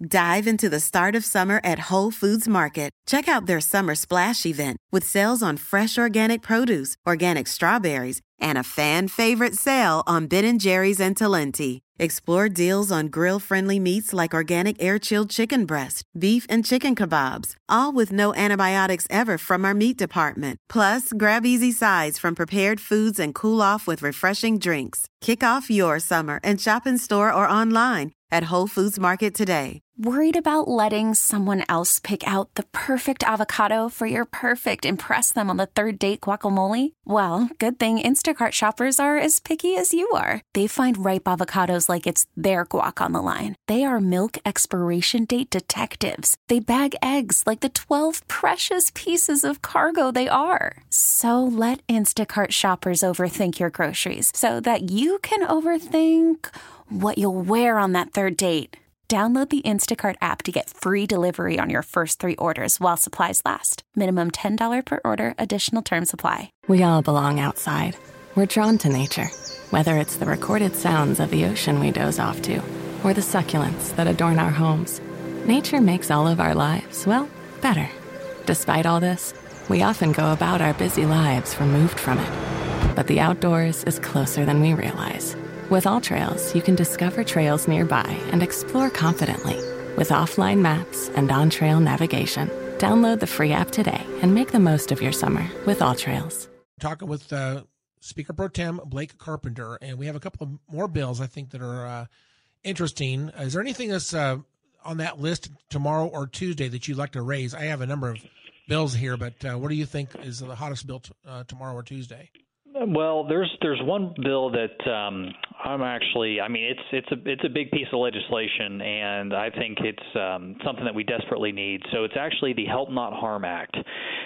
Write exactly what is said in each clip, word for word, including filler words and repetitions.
Dive into the start of summer at Whole Foods Market. Check out their Summer Splash event with sales on fresh organic produce, organic strawberries, and a fan-favorite sale on Ben and Jerry's and Talenti. Explore deals on grill-friendly meats like organic air-chilled chicken breast, beef and chicken kebabs, all with no antibiotics ever from our meat department. Plus, grab easy sides from prepared foods and cool off with refreshing drinks. Kick off your summer and shop in store or online at Whole Foods Market today. Worried about letting someone else pick out the perfect avocado for your perfect impress them on the third date guacamole? Well, good thing Instacart shoppers are as picky as you are. They find ripe avocados like it's their guac on the line. They are milk expiration date detectives. They bag eggs like the twelve precious pieces of cargo they are. So let Instacart shoppers overthink your groceries so that you can overthink what you'll wear on that third date. Download the Instacart app to get free delivery on your first three orders while supplies last. Minimum ten dollars per order. Additional terms apply. We all belong outside. We're drawn to nature, whether it's the recorded sounds of the ocean we doze off to, or the succulents that adorn our homes. Nature makes all of our lives, well, better. Despite all this, we often go about our busy lives removed from it. But the outdoors is closer than we realize. With AllTrails, you can discover trails nearby and explore confidently. With offline maps and on-trail navigation, download the free app today and make the most of your summer with AllTrails. Talking with uh, Speaker Pro Tem Blake Carpenter, and we have a couple of more bills I think that are uh, interesting. Is there anything that's uh, on that list tomorrow or Tuesday that you'd like to raise? I have a number of bills here, but uh, what do you think is the hottest bill t- uh, tomorrow or Tuesday? Well, there's there's one bill that um, I'm actually. I mean, it's it's a it's a big piece of legislation, and I think it's um, something that we desperately need. So it's actually the Help Not Harm Act,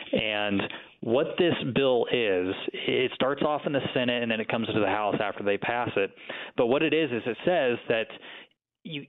and what this bill is, it starts off in the Senate and then it comes to the House after they pass it. But what it is is it says that you,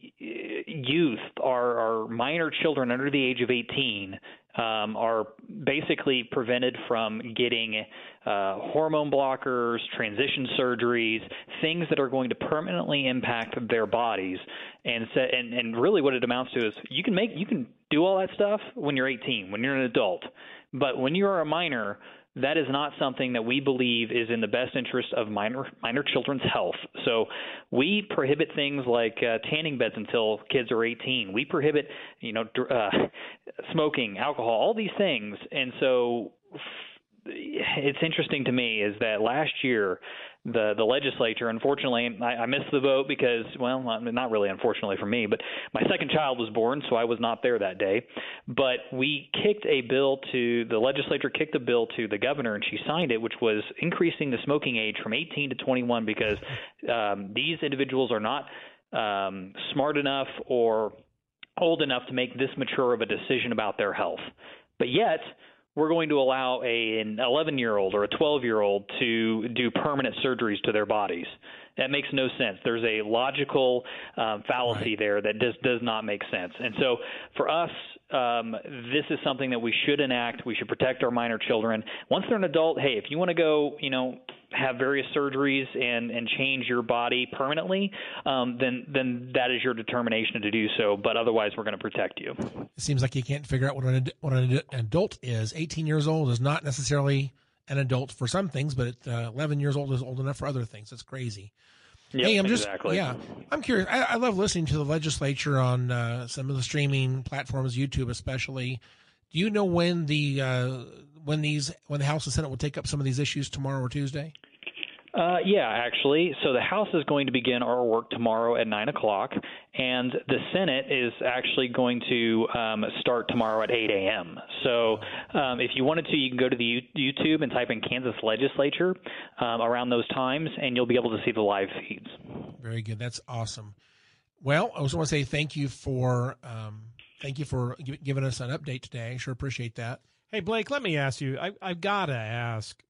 youth, our, our minor children under the age of eighteen, um, are basically prevented from getting uh, hormone blockers, transition surgeries, things that are going to permanently impact their bodies. And so, and, and really what it amounts to is you can make you can do all that stuff when you're eighteen, when you're an adult. But when you're a minor, that is not something that we believe is in the best interest of minor minor children's health. So we prohibit things like uh, tanning beds until kids are eighteen. We prohibit, you know, uh, smoking, alcohol, all these things. And so it's interesting to me is that last year the the legislature, unfortunately, I, I missed the vote because, well, not really unfortunately for me, but my second child was born, so I was not there that day. But we kicked a bill to, the legislature kicked a bill to the governor, and she signed it, which was increasing the smoking age from eighteen to twenty-one because um, these individuals are not um, smart enough or old enough to make this mature of a decision about their health. But yet, we're going to allow a, an eleven-year-old or a twelve-year-old to do permanent surgeries to their bodies. That makes no sense. There's a logical um, fallacy right there that just does not make sense. And so for us, um, this is something that we should enact. We should protect our minor children. Once they're an adult, hey, if you want to go, you know, have various surgeries and, and change your body permanently, um, then then that is your determination to do so. But otherwise, we're going to protect you. It seems like you can't figure out what an, what an adult is. eighteen years old is not necessarily an adult for some things, but uh, eleven years old is old enough for other things. That's crazy. Yep, hey, I'm just exactly. yeah. I'm curious. I, I love listening to the legislature on uh, some of the streaming platforms, YouTube especially. Do you know when the uh, when these when the House and Senate will take up some of these issues tomorrow or Tuesday? Uh, yeah, actually. So the House is going to begin our work tomorrow at nine o'clock, and the Senate is actually going to um, start tomorrow at eight a.m. So um, if you wanted to, you can go to the U- YouTube and type in Kansas Legislature um, around those times, and you'll be able to see the live feeds. Very good. That's awesome. Well, I just want to say thank you for um, thank you for gi- giving us an update today. I sure appreciate that. Hey, Blake, let me ask you. I, I've got to ask,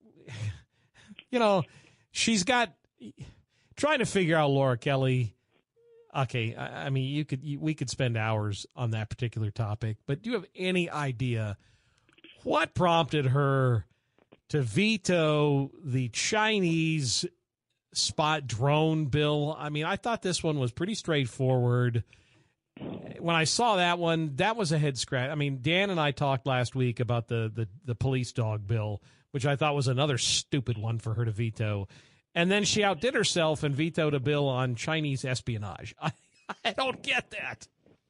you know, she's got trying to figure out Laura Kelly. Okay, I, I mean, you could you, we could spend hours on that particular topic, but do you have any idea what prompted her to veto the Chinese spot drone bill? I mean, I thought this one was pretty straightforward. when I saw that one, that was a head scratch. I mean, Dan and I talked last week about the, the, the police dog bill, which I thought was another stupid one for her to veto. And then she outdid herself and vetoed a bill on Chinese espionage. I, I don't get that.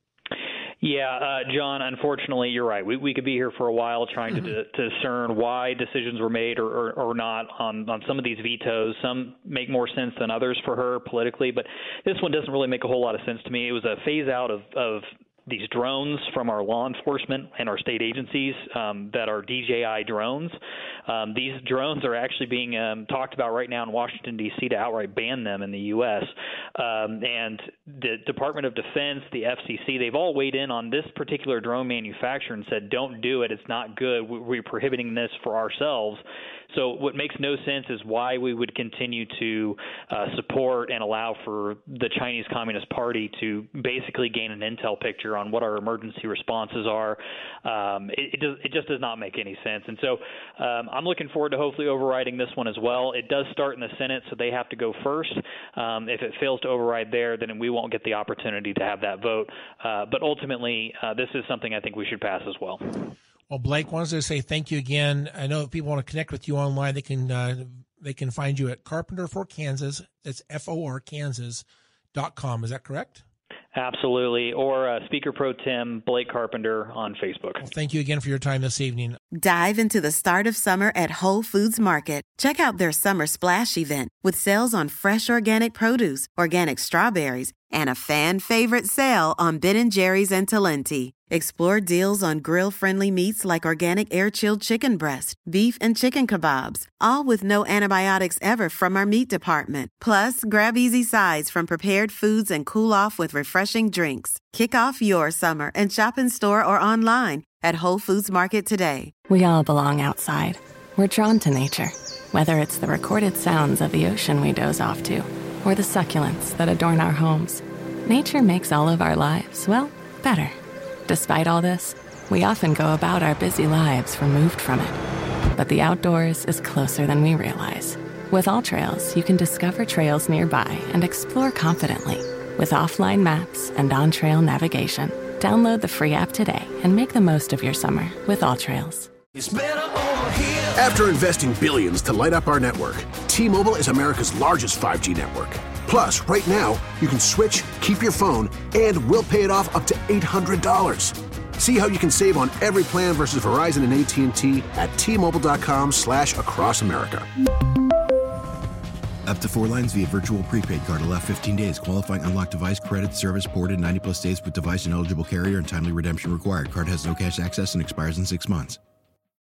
Yeah, uh, John, unfortunately, you're right. We we could be here for a while trying to, to discern why decisions were made or, or, or not on, on some of these vetoes. Some make more sense than others for her politically, but this one doesn't really make a whole lot of sense to me. It was a phase out of, of these drones from our law enforcement and our state agencies um, that are D J I drones. Um, these drones are actually being um, talked about right now in Washington, D C to outright ban them in the U S Um, and the Department of Defense, the F C C, they've all weighed in on this particular drone manufacturer and said, don't do it. It's not good. We're prohibiting this for ourselves. So what makes no sense is why we would continue to uh, support and allow for the Chinese Communist Party to basically gain an intel picture on what our emergency responses are. Um, it, it, does, it just does not make any sense. And so um, I'm looking forward to hopefully overriding this one as well. It does start in the Senate, so they have to go first. Um, if it fails to override there, then we won't get the opportunity to have that vote. Uh, but ultimately, uh, this is something I think we should pass as well. Well, Blake, wanted to say thank you again. I know if people want to connect with you online, they can uh, they can find you at Carpenter for Kansas. That's F O R Kansas dot com. Is that correct? Absolutely. Or uh, Speaker Pro Tem Blake Carpenter on Facebook. Well, thank you again for your time this evening. Dive into the start of summer at Whole Foods Market. Check out their Summer Splash event with sales on fresh organic produce, organic strawberries, and a fan favorite sale on Ben and Jerry's and Talenti. Explore deals on grill-friendly meats like organic air-chilled chicken breast, beef and chicken kebabs, all with no antibiotics ever from our meat department. Plus, grab easy sides from prepared foods and cool off with refreshing drinks. Kick off your summer and shop in store or online at Whole Foods Market today. We all belong outside. We're drawn to nature, whether it's the recorded sounds of the ocean we doze off to, or the succulents that adorn our homes. Nature makes all of our lives, well, better. Despite all this, we often go about our busy lives removed from it. But the outdoors is closer than we realize. With AllTrails, you can discover trails nearby and explore confidently. With offline maps and on-trail navigation, download the free app today and make the most of your summer with AllTrails. After investing billions to light up our network, T-Mobile is America's largest five G network. Plus, right now, you can switch, keep your phone, and we'll pay it off up to eight hundred dollars. See how you can save on every plan versus Verizon and A T and T at T-Mobile.com slash across America. Up to four lines via virtual prepaid card. Allow fifteen days. Qualifying unlocked device credit service ported ninety plus days with device and eligible carrier and timely redemption required. Card has no cash access and expires in six months.